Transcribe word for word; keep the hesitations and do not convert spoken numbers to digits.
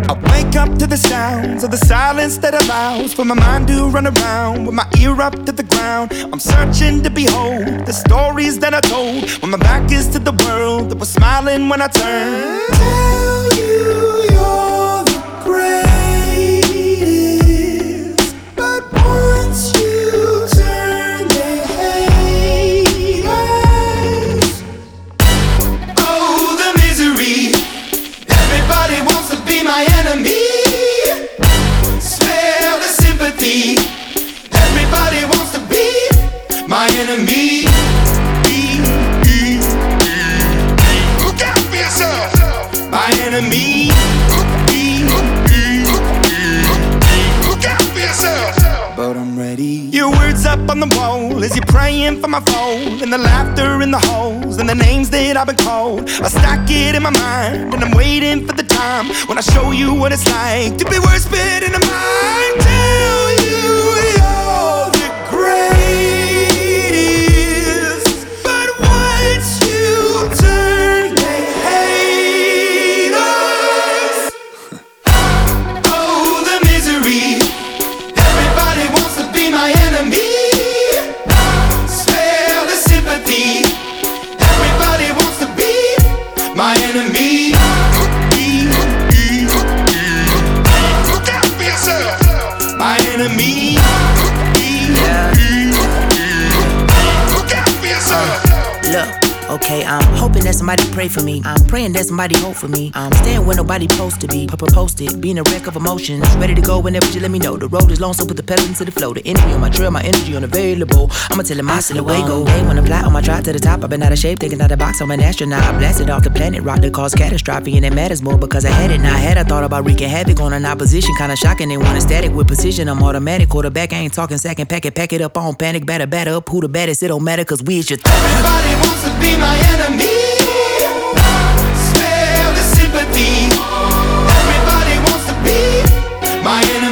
I wake up to the sounds of the silence that allows for my mind to run around with my ear up to the ground. I'm searching to behold the stories that I told when my back is to the world that was smiling when I turned. Tell you you're the greatest, but once you turn they hate us. Oh, the misery. Everybody wants to be my enemy. Spare the sympathy. Everybody wants to be my enemy. Look out for yourself. My enemy. Look out for yourself. But I'm ready. Your words up on the wall as you're praying for my phone, and the laughter in the holes and the names that I've been called. I stack it in my mind and I'm waiting for the time when I show you what it's like to be worse fit in a mind. Tell you you're the greatest, but once you turn they hate us. Oh, the misery. Everybody wants to be my enemy. Spare the sympathy. Everybody wants to be my enemy. Look out for yourself. My enemy. Look out for yourself. Look, okay, I'm hoping that somebody pray for me. I'm praying that somebody hope for me. I'm staying where nobody supposed to be. Posted, being a wreck of emotions. Ready to go whenever you let me know. The road is long, so put the pedal into the flow. The energy on my trail, my energy unavailable. I'ma tell him I still away go. They wanna fly on my drive to the top. I've been out of shape, thinking out the box. I'm an astronaut. I blasted off the planet, rock that caused catastrophe, and it matters more because I had it. Now I had I thought about wreaking havoc on an opposition. Kinda shocking, they want a static with precision. I'm automatic, quarterback. I ain't talking second pack it, pack it up on panic, batter, batter up. Who the baddest? It don't matter, cause we is your th- Everybody wants to be my enemy. Spare the sympathy. Everybody wants to be my enemy.